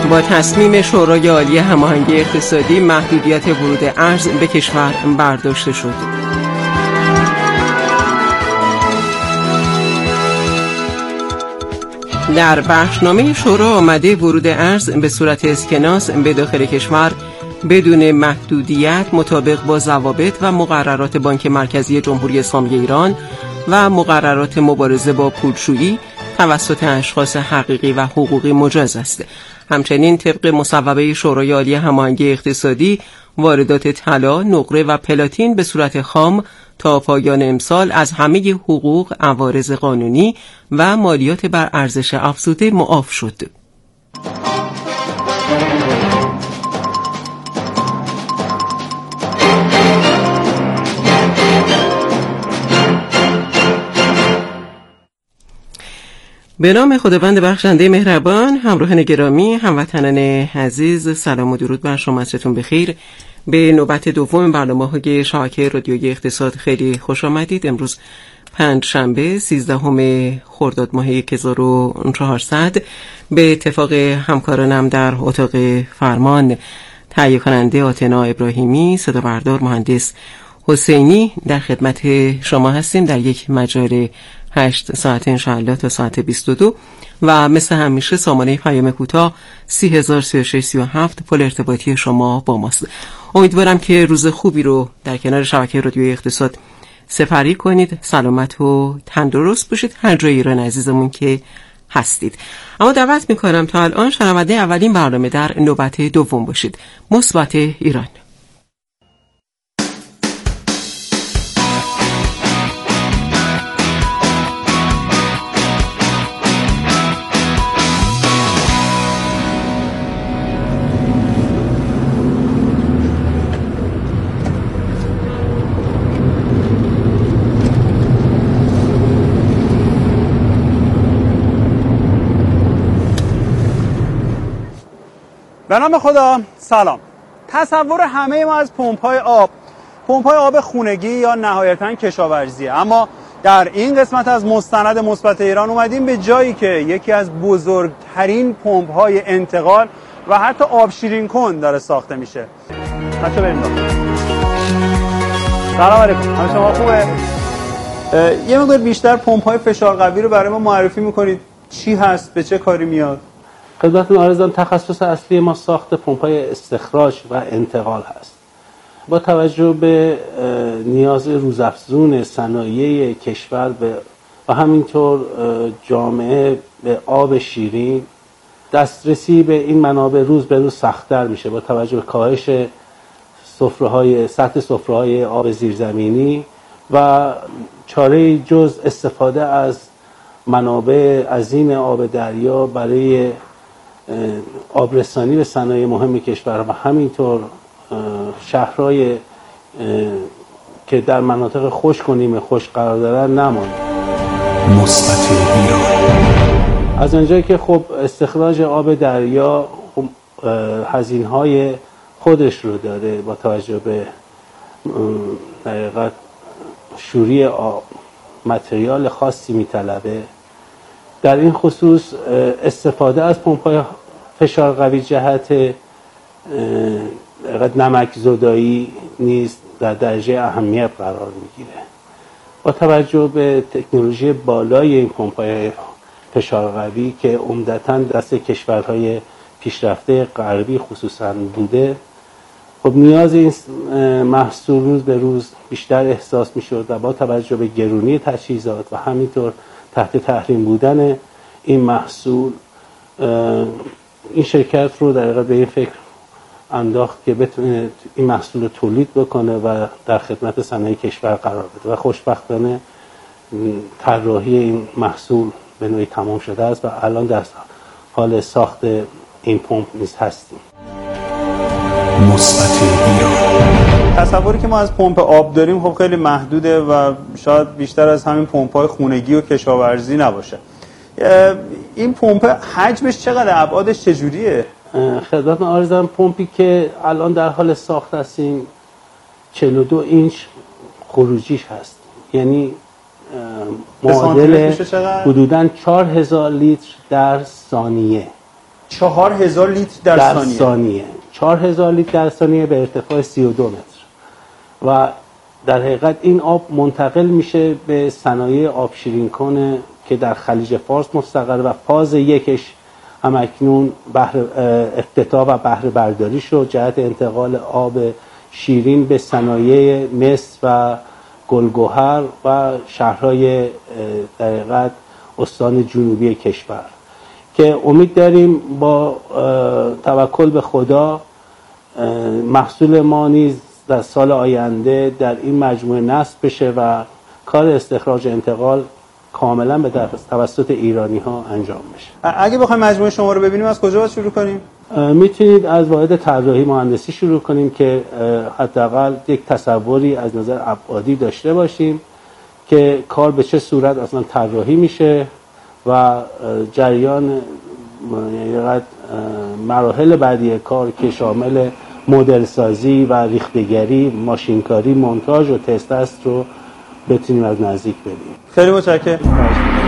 با تصمیم شورای عالی هماهنگی اقتصادی محدودیت ورود ارز به کشور برداشته شد. در بخشنامه شورا آمده ورود ارز به صورت اسکناس به داخل کشور بدون محدودیت مطابق با ضوابط و مقررات بانک مرکزی جمهوری اسلامی ایران و مقررات مبارزه با پولشویی توسط اشخاص حقیقی و حقوقی مجاز است. همچنین طبق مصوبه شورای عالی هماهنگی اقتصادی واردات طلا، نقره و پلاتین به صورت خام تا پایان امسال از همه حقوق، عوارض قانونی و مالیات بر ارزش افزوده معاف شد. به نام خداوند بخشنده مهربان. همراهان گرامی، هموطنان عزیز، سلام و درود بر شما، عصرتون بخیر. به نوبت دوم برنامه‌های شبکه رادیویی اقتصاد خیلی خوش آمدید. امروز پنجشنبه 13 خرداد ماه 1400 به اتفاق همکارانم در اتاق فرمان، تهیه کننده آتنا ابراهیمی، صدا بردار مهندس حسینی، در خدمت شما هستیم در یک مجال 8 ساعت انشاءالله تا ساعت 22 و مثل همیشه سامانه پیام کوتاه 303637 پل ارتباطی شما با ماست. امیدوارم که روز خوبی رو در کنار شبکه رادیویی اقتصاد سپری کنید. سلامت و تندرست باشید هر جای ایران عزیزمون که هستید. اما دعوت میکنم تا الان شنونده اولین برنامه در نوبت دوم باشید. مثبت ایران. به نام خدا. سلام. تصور همه ما از پمپ‌های آب خونگی یا نهایتاً کشاورزیه، اما در این قسمت از مستند مثبت ایران اومدیم به جایی که یکی از بزرگترین پمپ‌های انتقال و حتی آب شیرین کن داره ساخته میشه. بچه‌ها بریم داخل. سلام علیکم. همه شما خوبه؟ یه مقدار بیشتر پمپ‌های فشار قوی رو برای ما معرفی می‌کنید. چی هست؟ به چه کاری میاد؟ خدمتتون عرض دارم تخصص اصلی ما ساخت پمپ‌های استخراج و انتقال هست. با توجه به نیاز روزافزون صنایع کشور و همینطور جامعه به آب شیرین، دسترسی به این منابع روز به روز سخت‌تر میشه با توجه به کاهش سطح سفره‌های آب زیرزمینی و چاره جز استفاده از منابع عظیم آب دریا برای آبرسانی به صنایع مهم کشور و همینطور شهرهای که در مناطق خشک و نیمه خشک قرار دارن نماند. مثبت ایران. از اونجایی که خب استخراج آب دریا هزینه‌های خودش رو داره با توجه به حقیقت شوری آب متریال خاصی میطلبه، در این خصوص استفاده از پمپ‌های فشار قوی جهت نمک زدایی نیز در درجه اهمیت قرار میگیره. با توجه به تکنولوژی بالای این پمپ‌های فشار قوی که عمدتاً دست کشورهای پیشرفته غربی خصوصاً بوده، خب نیاز این محصول روز به روز بیشتر احساس می‌شد و با توجه به گرونی تجهیزات و همینطور تحت تحریم بودن این محصول، این شرکت رو در واقع به این فکر انداخت که بتونه این محصول رو تولید بکنه و در خدمت صنایع کشور قرار بده و خوشبختانه طراحی این محصول به نوعی تمام شده است و الان در حال ساخت این پمپ نیز هستیم. مثبت ایران. تصوری که ما از پمپ آب داریم خب خیلی محدوده و شاید بیشتر از همین پمپ‌های خونگی و کشاورزی نباشه. این پمپ حجمش چقدر، ابعادش چجوریه؟ خدمتتون عرض دارم پمپی که الان در حال ساخت هستیم 42 اینچ خروجیش هست، یعنی معادل حدوداً 4000 لیتر در ثانیه. 4000 لیتر در ثانیه. 4000 لیتر در ثانیه به ارتفاع 32 متر و در حقیقت این آب منتقل میشه به صنایع آب شیرین کن که در خلیج فارس مستقر و فاز یکش همکنون افتتاح و بهره برداری شد جهت انتقال آب شیرین به صنایع مصر و گلگهر و شهرهای در حقیقت استان جنوبی کشور که امید داریم با توکل به خدا محصول ما نیز در سال آینده در این مجموعه نصب بشه و کار استخراج انتقال کاملا به توسط ایرانی ها انجام بشه. اگه بخوایم مجموعه شما رو ببینیم از کجا باید شروع کنیم؟ میتونید از واحد طراحی مهندسی شروع کنیم که حداقل یک تصوری از نظر ابعادی داشته باشیم که کار به چه صورت اصلا طراحی میشه و جریان مراحل بعدی کار که شامل مدل سازی و ریختگری، ماشینکاری، مونتاژ و تست است رو بتونیم از نزدیک ببینیم. خیلی متشکرم.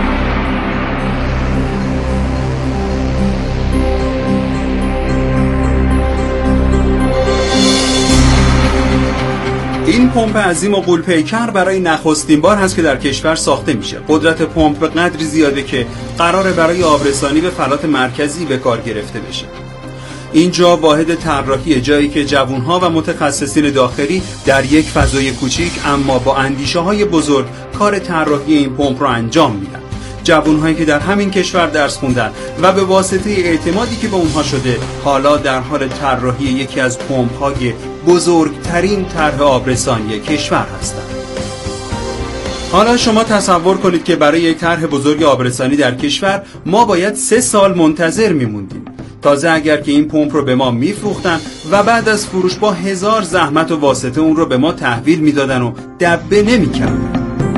این پمپ عظیم و غول‌پیکر برای نخستین بار هست که در کشور ساخته میشه. قدرت پمپ به قدری زیاده که قراره برای آبرسانی به فلات مرکزی به کار گرفته بشه. اینجا واحد طراحی، جایی که جوانها و متخصصین داخلی در یک فضای کوچیک اما با اندیشه‌های بزرگ کار طراحی این پمپ رو انجام میدن. جوانهایی که در همین کشور درس خوندن و به واسطه اعتمادی که به اونها شده حالا در حال طراحی یکی از پمپ‌های بزرگترین طرح آبرسانی کشور هستند. حالا شما تصور کنید که برای یک طرح بزرگ آبرسانی در کشور ما باید 3 سال منتظر میموندیم. تازه اگر که این پمپ رو به ما میفروختن و بعد از فروش با 1000 زحمت و واسطه اون رو به ما تحویل میدادن و دبه نمیکردن.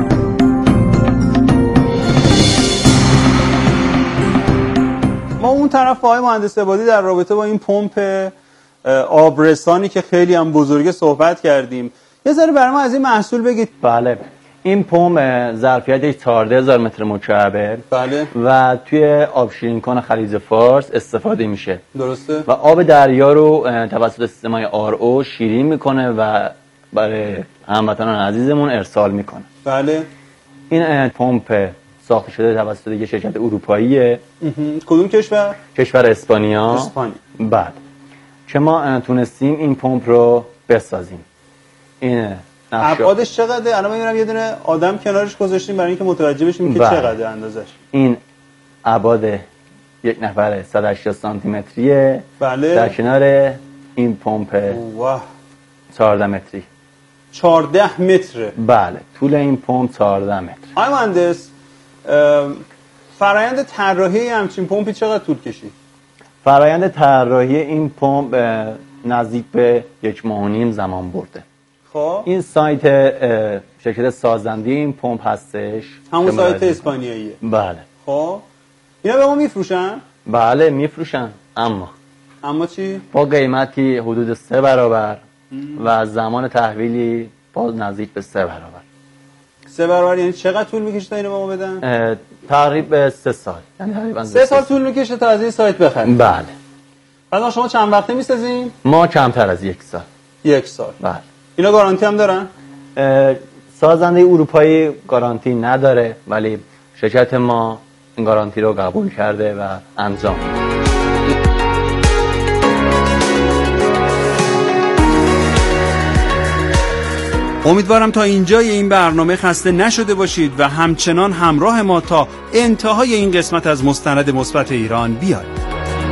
ما اون طرف آقای مهندس عبادی در رابطه با این پمپ آبرسانی که خیلی هم بزرگه صحبت کردیم. یه ذره برای ما از این محصول بگید. بله، این پمپ ظرفیتش 14000 متر مکعبه. بله. و توی آب شیرین کن خلیج فارس استفاده میشه. درسته. و آب دریا رو توسط سیستم‌های RO شیرین میکنه و برای هموطنان عزیزمون ارسال میکنه. بله. این پمپ ساخته شده توسط یک شرکت اروپاییه. کدوم کشور؟ کشور اسپانیا. اسپانیا. بعد که ما تونستیم این پمپ رو بسازیم. این ابعادش چقدره؟ الان میبینم یه دونه آدم کنارش گذاشتیم برای اینکه متوجه بشیم که چقدره اندازش. این ابعاد یک نفر 180 سانتی متریه. بله. در کنار این پمپ 14 متری. 14 متره. بله، طول این پمپ 14 متر. آقای مهندس، فرآیند طراحی همچین پمپی چقدر طول کشید؟ فرآیند طراحی این پمپ نزدیک به 1.5 ماه زمان برده. خب این سایت شرکت سازنده این پمپ هستش، همون سایت اسپانیاییه. بله. خب اینا به ما میفروشن؟ بله میفروشن، اما چی؟ با قیمتی حدود 3 برابر و زمان تحویلی باز نزدیک به 3 برابر. 3 برابر یعنی چقدر طول میکشه تا اینو به ما بدن؟ تقریبا 3 سال. یعنی تقریبا 3 سال طول میکشه تا از این سایت بخرید. بله. بعد شما چند وقته میسازین؟ ما کمتر از 1 سال. 1 سال. بله. اینا گارانتی هم دارن؟ سازنده اروپایی گارانتی نداره، ولی شرکت ما این گارانتی رو قبول کرده و انجام میده. امیدوارم تا اینجای این برنامه خسته نشده باشید و همچنان همراه ما تا انتهای این قسمت از مستند مثبت ایران بیاید.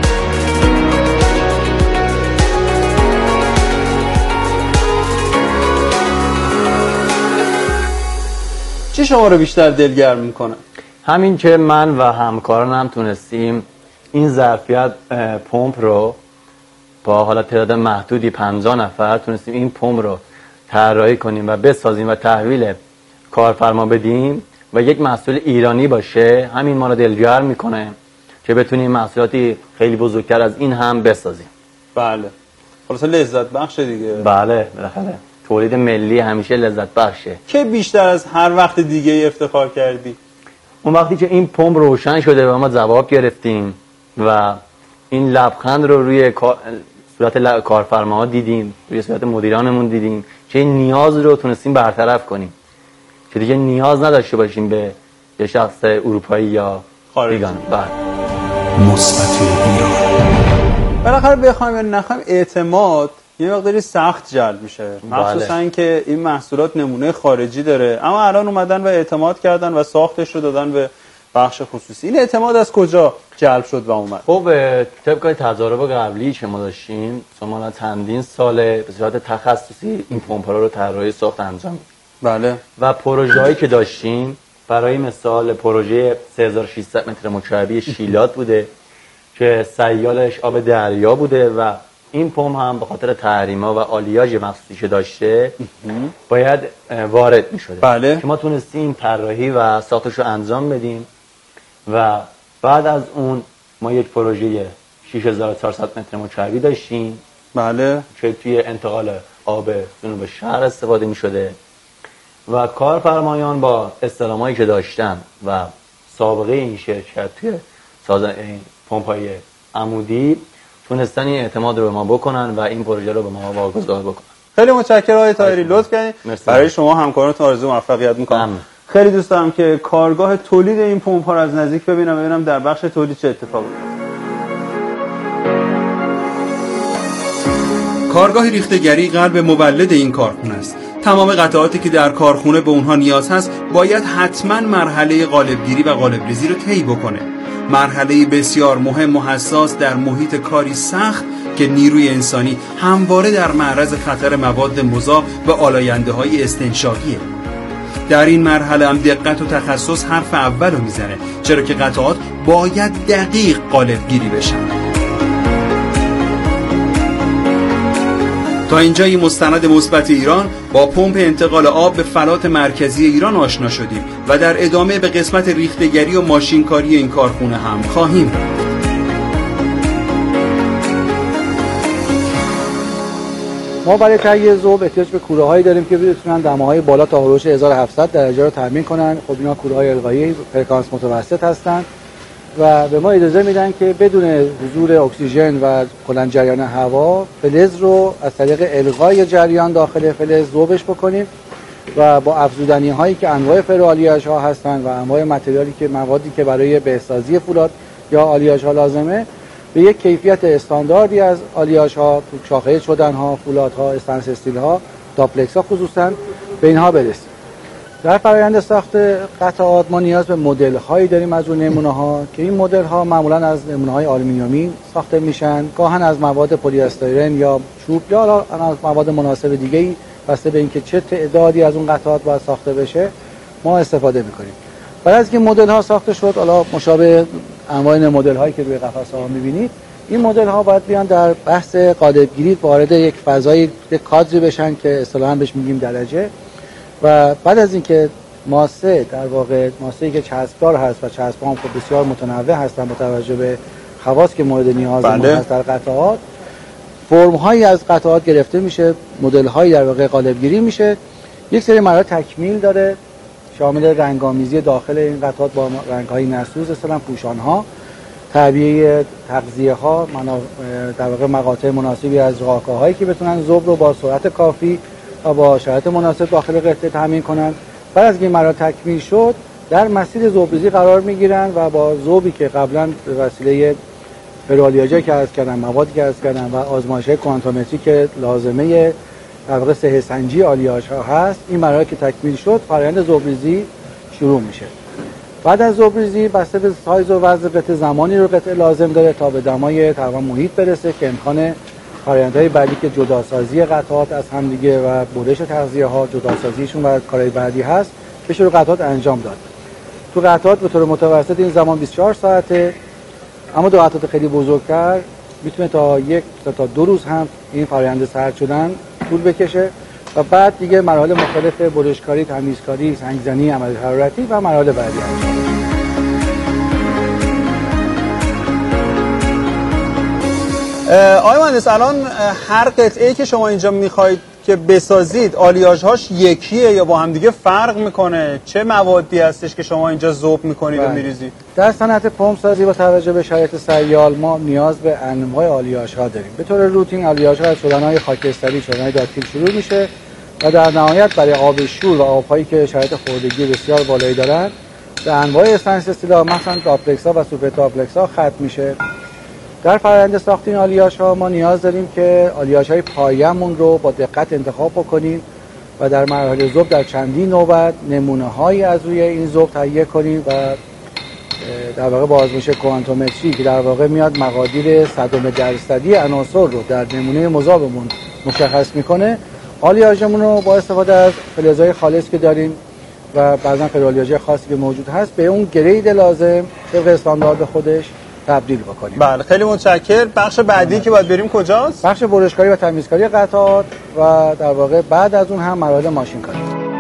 چه شما رو بیشتر دلگرم میکنه؟ همین که من و همکارانم تونستیم این ظرفیت پمپ رو با حالا تعداد محدودی 50 نفر تونستیم این پمپ رو طراحی کنیم و بسازیم و تحویل کارفرما بدیم و یک محصول ایرانی باشه، همین ما رو دلگرم میکنه که بتونیم محصولاتی خیلی بزرگتر از این هم بسازیم. بله. خلاص لذت بخشه دیگه. بله، بالاخره تولید ملی همیشه لذت بخشه. که بیشتر از هر وقت دیگه افتخار کردی؟ اون وقتی که این پمپ روشن شده و ما جواب گرفتیم و این لبخند رو روی صورت کارفرماها دیدیم، روی صورت مدیرانمون دیدیم که این نیاز رو تونستیم برطرف کنیم که دیگه نیاز نداشته باشیم به یه شخص اروپایی یا بیگانه. مثبت ایران. بالاخره بخوایم یا نخوایم اعتماد یه مقداری سخت جلب میشه، مخصوصا که این محصولات نمونه خارجی داره، اما الان اومدن و اعتماد کردن و ساختش رو دادن به بخش خصوصی. این اعتماد از کجا جلب شد و اومد؟ خب طبق تجارب قبلی که ما داشتیم، شما چندین ساله به صورت تخصصی این پمپ‌ها رو طراحی ساخت انجام میدیم. بله. و پروژه‌هایی که داشتیم، برای مثال پروژه 3600 متر مکعبی شیلات بوده که سیالش آب دریا بوده و این پمپ هم به خاطر تحریما و آلیاژ مخصوصی که داشته باید وارد می‌شده. بله. که ما تونستیم طراحی و ساختش رو انجام بدیم و بعد از اون ما یک پروژه 6400 متر مکعبی داشتیم. بله. که توی انتقال آب جنوب شهر استفاده می‌شده و کارفرمایان با استلامایی که داشتن و سابقه این شرکت توی سازن این پمپ‌های عمودی تونستن این اعتماد رو به ما بکنن و این پروژه رو به ما واگذار بکنن. خیلی متشکرم آقای طاهری، لطف کردید. برای شما همکارانتون آرزو موفقیت می‌کنم. خیلی دوست دارم که کارگاه تولید این پمپ‌ها رو از نزدیک ببینم در بخش تولید چه اتفاقی افتاد. کارگاه ریخته‌گری قلب مولد این کارخونه است. تمام قطعاتی که در کارخونه به اونها نیاز هست باید حتما مرحله قالبگیری و قالب‌ریزی رو طی بکنه. مرحله بسیار مهم و حساس در محیط کاری سخت که نیروی انسانی همواره در معرض خطر مواد مضاف و آلاینده‌های استنشاقیه. در این مرحله هم دقت و تخصص حرف اول رو میزنه، چرا که قطعات باید دقیق قالبگیری بشن. تا اینجا این مستند مثبت ایران با پمپ انتقال آب به فلات مرکزی ایران آشنا شدیم و در ادامه به قسمت ریخته‌گری و ماشینکاری این کارخونه هم خواهیم رفت. ما برای تهیه ذوب احتیاج به کوره‌هایی داریم که بتونن دماهای بالا تا هولوش 1700 درجه رو تامین کنن. خب اینا کوره‌های القایی فرکانس متوسط هستن و به ما اجازه میدن که بدون حضور اکسیژن و کلا جریان هوا فلز رو از طریق القای جریان داخل فلز ذوبش بکنیم و با افزودنی هایی که انواع فروالیاژ ها هستن و انواع موادی که برای بهسازی فولاد یا آلیاژ ها لازمه به یک کیفیت استانداردی از آلیاژ ها، شاخه شدن ها، فولاد ها، استنس استیل ها، داپلکس ها خصوصا به اینها برسیم. در فرآیند ساخت قطعات ما نیاز به مدل هایی داریم از اون نمونه ها که این مدل ها معمولا از نمونه های آلومینیومی ساخته میشن، گاهن از مواد پلی استرن یا چوب یا از مواد مناسب دیگه‌ای بسته به اینکه چه تعدادی از اون قطعات باید ساخته بشه ما استفاده میکنیم. بعد از اینکه مدل ها ساخته شد، حالا مشابه انواع مدل هایی که روی قفسه ها میبینید، این مدل ها باید بیان در بحث قالبگیری وارد یک فضای کادری بشن که اصطلاحاً بهش میگیم درجه و بعد از اینکه ماسه در واقع ماسه‌ای که چسبدار هست و چسب‌ها هم خب بسیار متنوع هستن با توجه به خواص که مورد نیاز ما هست در قطعات، فرم‌هایی از قطعات گرفته میشه، مدل‌هایی در واقع قالبگیری میشه. یک سری مراحل تکمیل داره شامل رنگ‌آمیزی داخل این قطعات با رنگ‌های نسوز، مثلا پوشان‌ها، تعبیه تغذیه‌ها، در واقع مقاطع مناسبی از راکاهایی که بتونن ذوب رو با سرعت کافی و با شرایط مناسب داخل قطعه تامین کنن. بعد از این مراحل تکمیل شد در مسیر ذوب‌ریزی قرار میگیرن و با ذوبی که قبلا به وسیله فروالیاژی که عرض کردم، موادی که عرض کردم و آزمایش‌های کوانتومتری که لازمه در واقع صحه سنجی آلیاژها هست، این مراحل که تکمیل شد فرآیند ذوب‌ریزی شروع میشه. بعد از ذوب‌ریزی بسته به سایز و وزن قطعه زمانی رو قطعه لازم داره تا به دمای تقریبا محیط برسه که امکان فرآیندهای بعدی که جداسازی قطعات از هم دیگه و برش تغذیه‌ها، جداسازیشون و کارهای بعدی هست بشه رو قطعات انجام داد. تو قطعات به طور متوسط این زمان 24 ساعته، اما دو قطعات خیلی بزرگتر میتونه تا 1 تا 2 روز هم این فرآیند سرد شدن طول بکشه و بعد دیگه مراحل مختلف برشکاری، تمیزکاری، سنگزنی، عمل حرارتی و مراحل بعدی انجام. آقای مهندس، الان هر قطعه‌ای که شما اینجا میخواید که بسازید آلیاژهاش یکیه یا با هم دیگه فرق میکنه؟ چه موادی هستش که شما اینجا ذوب میکنید و میریزید؟ در صنعت پمپ سازی با توجه به شرایط سیال ما نیاز به انواع آلیاژها داریم. به طور روتین آلیاژها از شدنهای خاکستری، شدنهای داکتیل شروع میشه و در نهایت برای آب شور و آب‌هایی که شرایط خوردگی بسیار بالایی دارند به انواع اسنس استیلا مثلا داپلکس‌ها و سوپر داپلکس‌ها ختم میشه. در فرآیند ساخت این آلیاژها ما نیاز داریم که آلیاژهای پایه‌مون رو با دقت انتخاب بکنیم و در مراحل ذوب در چندین نوبت نمونه‌هایی از روی این ذوب تهیه کنیم و در واقع با آزمایش کوانتومتری که در واقع میاد مقادیر صدم درصدی عناصر رو در نمونه مذابمون مشخص میکنه، آلیاژمون رو با استفاده از فلزهای خالص که داریم و بعضا فلزهای خاصی که موجود هست به اون گرید لازم طبق استاندارد خودش تبدیل بکنیم. بله خیلی متشکرم. بخش بعدی که باید بریم کجاست؟ بخش برشکاری و تمیزکاری قطعات و در واقع بعد از اون هم مراحل ماشین کاری.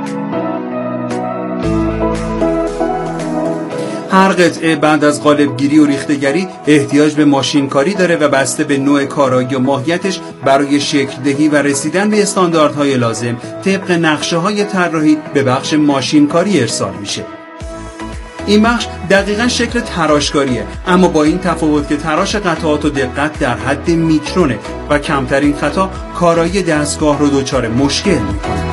هر قطعه بعد از قالبگیری و ریختگری احتیاج به ماشینکاری داره و بسته به نوع کارایی و ماهیتش برای شکل دهی و رسیدن به استانداردهای لازم طبق نقشه‌های طراحی به بخش ماشینکاری ارسال میشه. این بخش دقیقاً شکل تراشکاریه، اما با این تفاوت که تراش قطعات و دقت در حد میکرونه و کمترین خطا کارایی دستگاه رو دچار مشکل میکنه.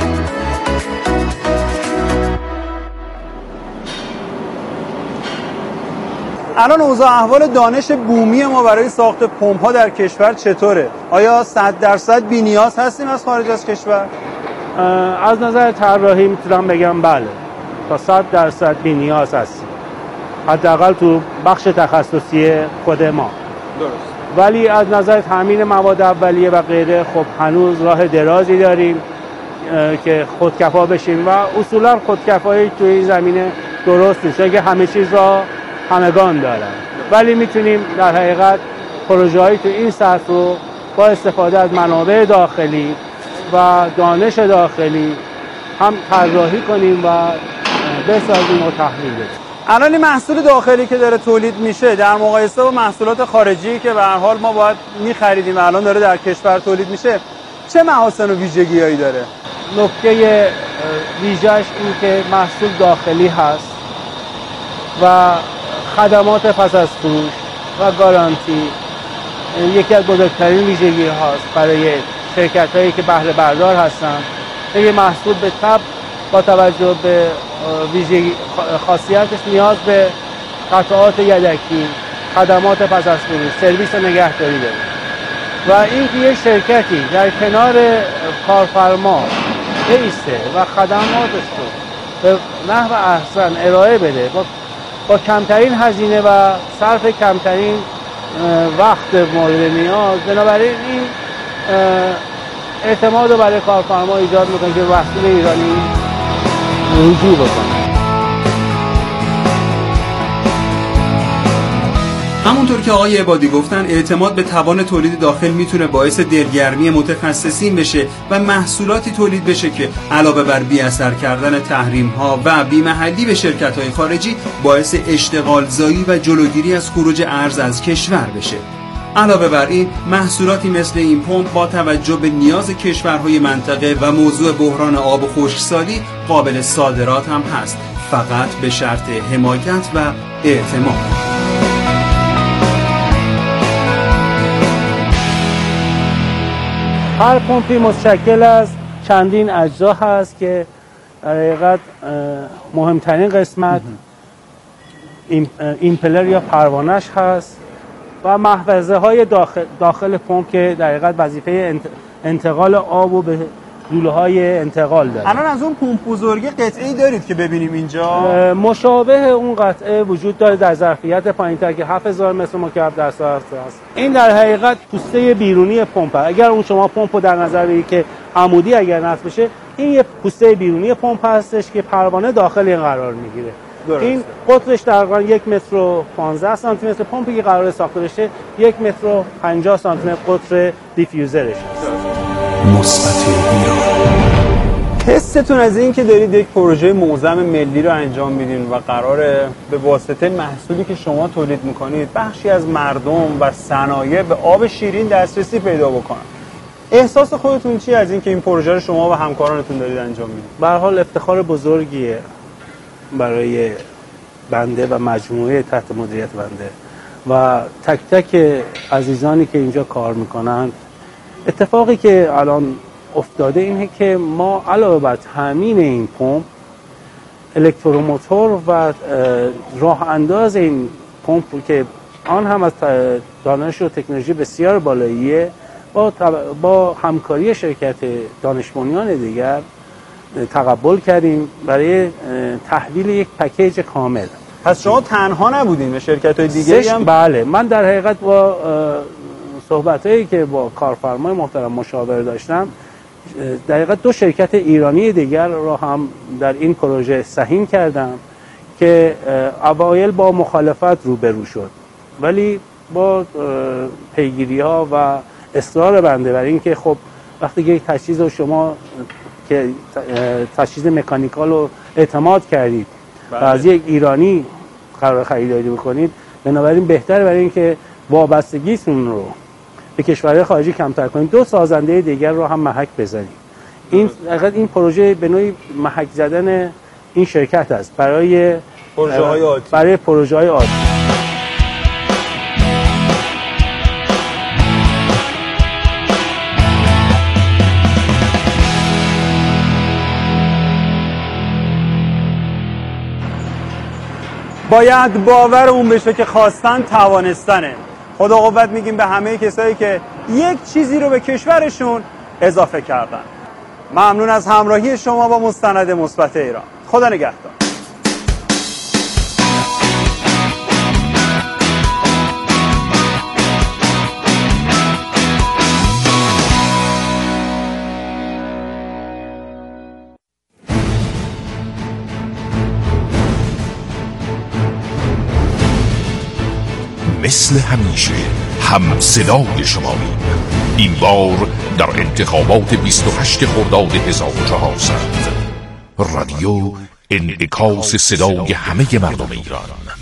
الان اوضاع احوال دانش بومی ما برای ساخت پمپ‌ها در کشور چطوره؟ آیا 100% بی‌نیاز هستیم از خارج از کشور؟ از نظر طراحی میتونم بگم بله، تا 100% بی‌نیاز هستیم، حداقل تو بخش تخصصی خود ما. درست. ولی از نظر تامین مواد اولیه و غیره خب هنوز راه درازی داریم که خودکفا بشیم و اصولا خودکفایی توی این زمینه درست نیست، چون که همه چیز را همگان دارن، ولی میتونیم در حقیقت پروژه‌ای تو این سطح رو با استفاده از منابع داخلی و دانش داخلی هم طراحی کنیم و بسازیم و تحویل بدیم. الان این محصول داخلی که داره تولید میشه در مقایسه با محصولات خارجی که به هر حال ما باید می‌خریدیم و الان داره در کشور تولید میشه چه محاسن و ویژگی‌هایی داره؟ نکته ویژه‌اش این که محصول داخلی هست و خدمات پس از فروش و گارانتی یکی از بزرگترین ویژگی هاست برای شرکت هایی که بهره بردار هستند. این محصول به طب با توجه به ویژگی خاصیتش نیاز به قطعات یدکی، خدمات پس از فروش، سرویس و نگهداری داره و اینکه یک شرکتی در کنار کارفرما ایسته و خدماتش رو به نحو احسن ارائه بده با کمترین هزینه و صرف کمترین وقت مورد نیاز، بنابراین این اعتماد رو برای کارفرما ایجاد میکنه که محصول ایرانی رجوع بکنه. همونطور که آقای عبادی گفتن اعتماد به توان تولید داخل میتونه باعث دلگرمی متخصصین بشه و محصولاتی تولید بشه که علاوه بر بی اثر کردن تحریم ها و بی محلی به شرکت های خارجی باعث اشتغال زایی و جلوگیری از خروج ارز از کشور بشه. علاوه بر این محصولاتی مثل این پمپ با توجه به نیاز کشورهای منطقه و موضوع بحران آب و خشکسالی قابل صادرات هم هست، فقط به شرط حمایت و اعتماد. هر پمپی متشکل از چندین اجزا هست که در حقیقت مهمترین قسمت ایمپلر یا پروانش هست و محفظه های داخل پمپ که در حقیقت وظیفه انتقال آب و به لوله های انتقال داره. الان از اون پمپ بزرگی قطعه‌ای دارید که ببینیم اینجا؟ مشابه اون قطعه وجود داره در ظرفیت پایین‌تر که 7000 متر مکعب در ساعت است. این در حقیقت پوسته بیرونی پمپ. اگر اون شما پمپ رو در نظر بگیرید که عمودی اگر نصب بشه، این یه پوسته بیرونی پمپ هستش که پروانه داخل این قرار میگیره. این قطرش تقریبا 1 متر و 15 سانتی متر، پمپی که قرار ساخته بشه 1 متر و 50 سانتی متر قطر دیفیوزرش هست. مثبت ایران. حستون از این که دارید یک پروژه معظم ملی رو انجام میدین و قراره به واسطه محصولی که شما تولید میکنید بخشی از مردم و صنایع به آب شیرین دسترسی پیدا بکنن، احساس خودتون چی از این که این پروژه رو شما و همکارانتون دارید انجام میدید؟ به هر حال افتخار بزرگیه برای بنده و مجموعه تحت مدیریت بنده و تک تک عزیزانی که اینجا کار میکنن. اتفاقی که الان افتاده اینه که ما علاوه بر تامین این پمپ، الکتروموتور و راه انداز این پمپ که آن هم از دانش و تکنولوژی بسیار بالاییه، با همکاری شرکت دانش بنیان دیگر تقبل کردیم برای تحویل یک پکیج کامل. پس شما تنها نبودین و شرکت‌های دیگری هم؟ بله، من در حقیقت با صحبتایی که با کارفرمای محترم مشاور داشتم، در حقیقت 2 شرکت ایرانی دیگر را هم در این پروژه سهیم کردم که اوایل با مخالفت روبرو شد، ولی با پیگیری‌ها و اصرار بنده بر این که خب وقتی یک تجهیز رو شما که تجهیز مکانیکال رو اعتماد کردید و از یک ایرانی قرار خریداری بکنید، بنابراین بهتره برای این که وابستگیتون رو به کشورهای خارجی کمتر کنید 2 سازنده دیگر رو هم محک بزنید. این پروژه به نوعی محک زدن این شرکت است برای پروژه‌های عادی. باید باورمون بشه که خواستن توانستنه. خدا قوت میگیم به همه کسایی که یک چیزی رو به کشورشون اضافه کردن. ممنون از همراهی شما با مستند مثبت ایران. خدا نگهدار. مثل همیشه هم صدای شماییم. این بار در انتخابات 28 خرداد 1400 رادیو انعکاس صدای همه مردم ایران.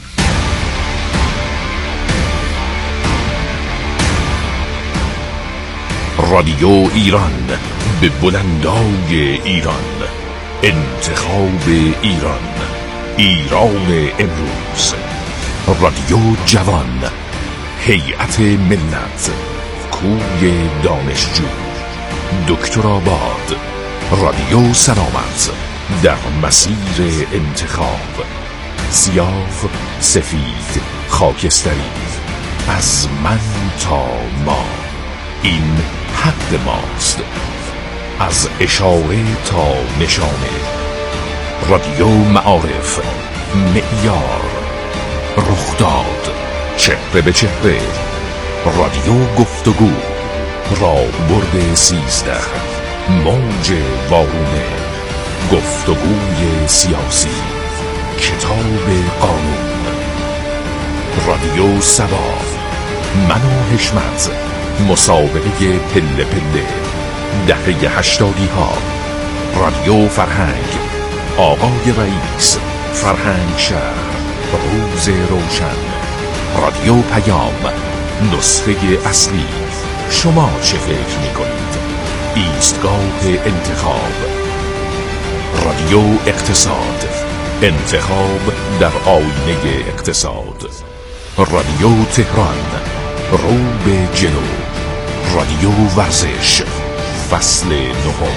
رادیو ایران به بلندای ایران. انتخاب ایران. ایران امروز. رادیو جوان. هیئت ملت. کوی دانشجو. دکترآباد. رادیو سلامت در مسیر انتخاب. سیاه، سفید، خاکستری، از من تا ما، این حق ماست. از اشاره تا نشانه. رادیو معارف، معیار، رخداد، چهره به چهره. رادیو گفتگو، راهبرد 13، موج وارونه، گفتگوی سیاسی، کتاب قانون. رادیو سبا، من و حشمت، مسابقه پله پله، دهه 80 ها. رادیو فرهنگ، آقای رئیس، فرهنگ شهر، روز روشن. رادیو پیام، نسخه اصلی. شما چه فکر میکنید؟ ایستگاه انتخاب. رادیو اقتصاد، انتخاب در آینه اقتصاد. رادیو تهران، رو به جلو. رادیو ورزش، فصل 9.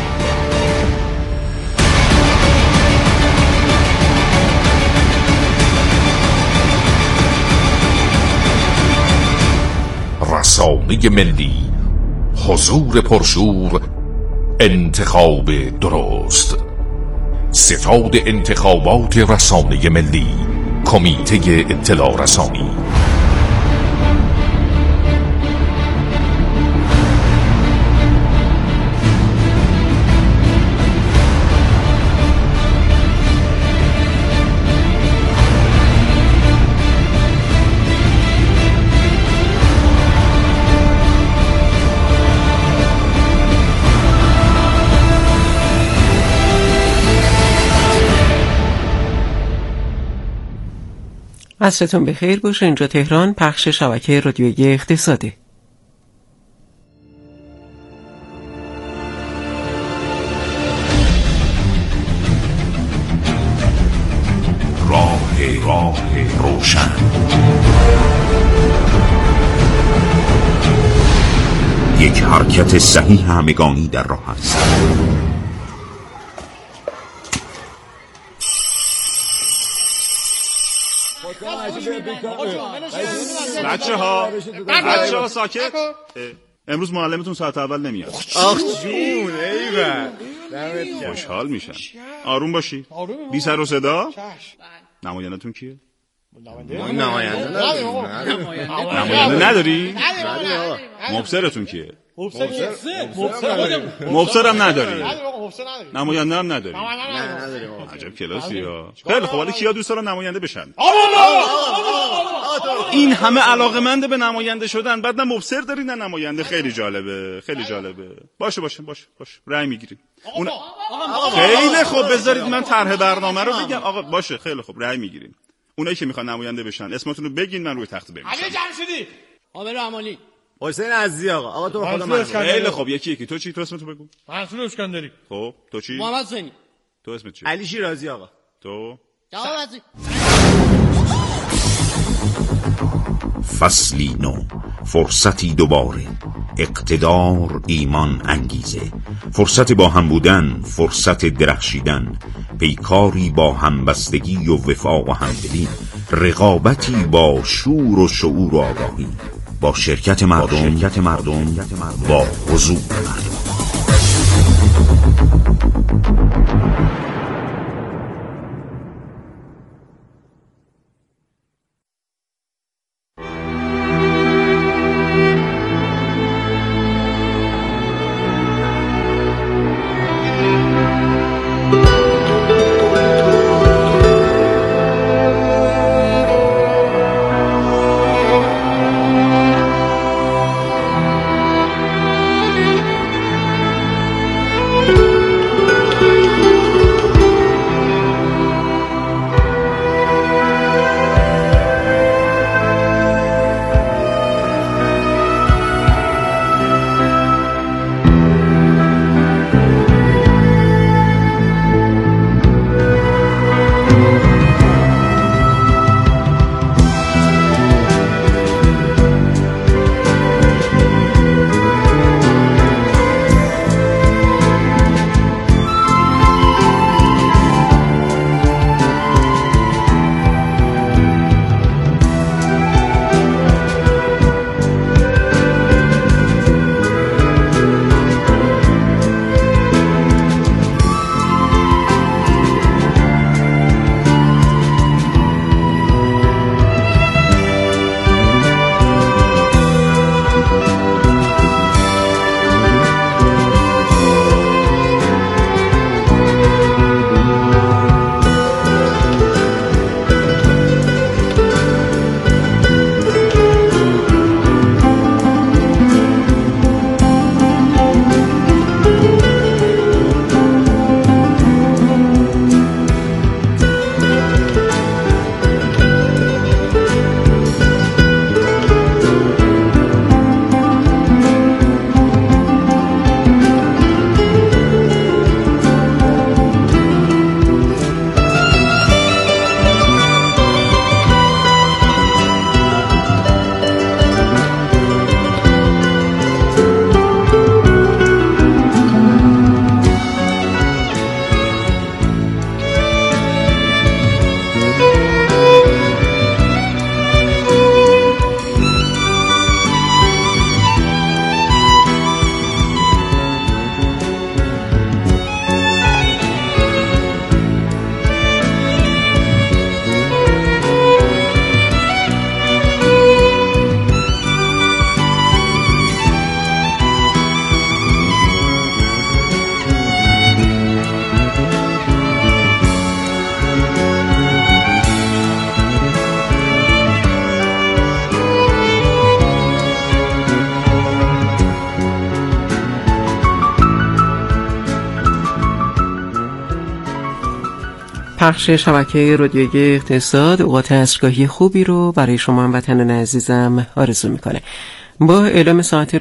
رسانه ملی، حضور پرشور، انتخاب درست. ستاد انتخابات رسانه ملی، کمیته اطلاع رسانی. عصرتون بخیر باشه. اینجا تهران، پخش شبکه رادیویی اقتصاده. راه روشن. یک حرکت صحیح همگانی در راه است. بچه ها ساکت. امروز معلمتون ساعت اول نمیاد. آخ جون ایوه خوشحال میشن. آروم باشی. بی سر و صدا. نمایندتون کیه؟ نماینده نداری؟ مبصرتون کیه؟ مبصرم نداری؟ نماینده هم نداری؟ عجب کلاسی ها. خیلی خب، حالا کیا دوست دارن نماینده بشن؟ این همه علاقه‌مند به نماینده شدن، بعد نه مبصر داری نه نماینده. خیلی جالبه. باشه رأی میگیریم. خیلی خب، بذارید من طرح برنامه رو بگم. آقا باشه، خیلی خب، رأی میگیریم. اونایی که میخوان نماینده بشن اسمتون رو بگین، من روی تخت بنویسم. علی جمشیدی، عامر رحمانی، حسین عزیزی. آقا تو خدا من. خیلی خب، یکی تو چی؟ تو اسمتو بگو. منصور اسکندری. خب تو چی؟ محمد حسینی. تو اسمت چی؟ علی شیرازی. آقا تو؟ جواب عزیز. فصلی نو، فرصتی دوباره، اقتدار، ایمان، انگیزه، فرصت با هم بودن، فرصت درخشیدن، پیکاری با همبستگی و وفاق و همدلی، رقابتی با شور و شعور و آگاهی، با شرکت مردم، با حضور مردم. پخش شبکه رادیویی اقتصاد اوقات عصرگاهی خوبی رو برای شما هموطنان عزیزم آرزو میکنه. با اعلام ساعت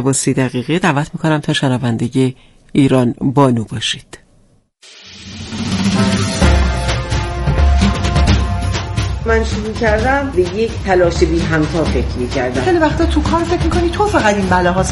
14:30 دعوت میکنم تا شنونده ایران بانو باشید. من شروع کردم به یک تلاش بی همتا فکر کردم. خیلی وقتا تو کار فکر می‌کنی تو فقط این بلاها